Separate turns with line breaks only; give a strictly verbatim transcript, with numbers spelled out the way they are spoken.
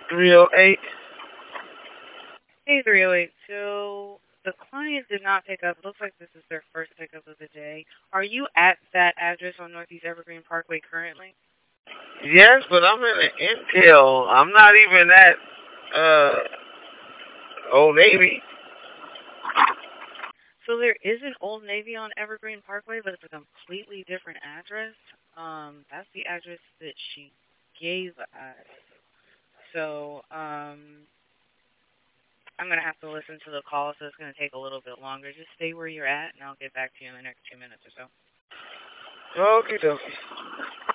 three oh eight.
Hey, three oh eight. So the client did not pick up. Looks like this is their first pickup of the day. Are you at that address on Northeast Evergreen Parkway currently?
Yes, but I'm in the Intel. I'm not even at uh Old Navy.
So there is an Old Navy on Evergreen Parkway, but it's a completely different address. Um, that's the address that she gave us. So, um, I'm gonna have to listen to the call, so it's gonna take a little bit longer. Just stay where you're at, and I'll get back to you in the next two minutes or so.
Okie dokie.